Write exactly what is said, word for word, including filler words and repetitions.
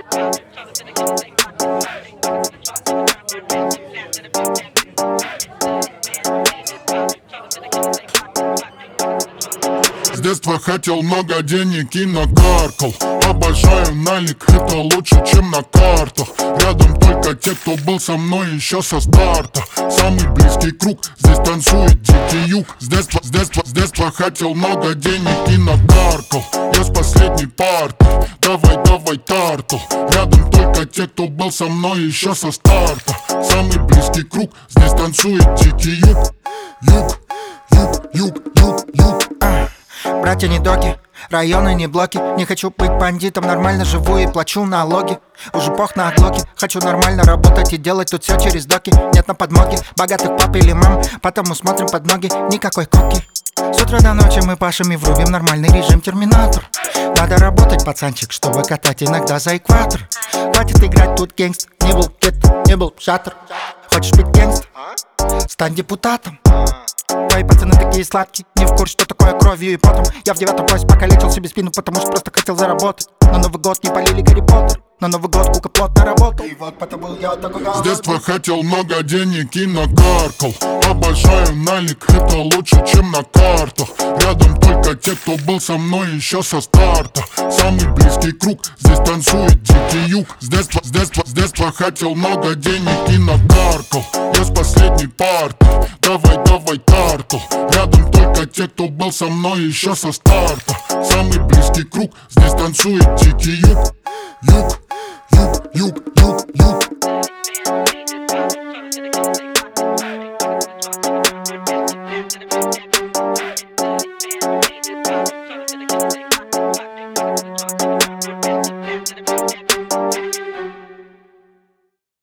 С детства хотел много денег и накаркал. Обожаю налик, это лучше, чем на картах. Рядом только те, кто был со мной еще со старта. Самый близкий круг, здесь танцует дикий юг. С детства, с детства, с детства хотел много денег и накаркал. Я с последней парты, давай, давай тарту. Рядом только те, кто был со мной еще со старта. Самый близкий круг, здесь танцует дикий юг. Юг, юг, юг, юг, юг. Братья не доги, районы не блоки. Не хочу быть бандитом, нормально живу и плачу налоги. Уже пох на отлоки, хочу нормально работать и делать тут все через доки. Нет на подмоги, богатых пап или мам, потому смотрим под ноги, никакой коки. С утра до ночи мы пашем и врубим нормальный режим терминатор. Надо работать, пацанчик, чтобы катать иногда за экватор. Хватит играть тут гангст, не был кит, не был шатер. Хочешь быть гангст? Стань депутатом. Твои пацаны такие сладкие, не в курсе, что такое кровью и потом. Я в девятом классе покалечил себе спину, потому что просто хотел заработать. На Новый год не полили Гарри Поттер, на Новый год кука плотно работал. И вот потому я такой голодный. С детства хотел много денег и накаркал. Обожаю налик, это лучше, чем на картах. Рядом только те, кто был со мной еще со старта. Самый близкий круг, здесь танцует дикий юг. С детства, с детства, с детства хотел много денег и накаркал. Я с последней парты, давай, давай тарту. Рядом только те, кто был со мной еще со старта. Самый близкий круг, здесь танцует дикий юг. Юг, юг, юг.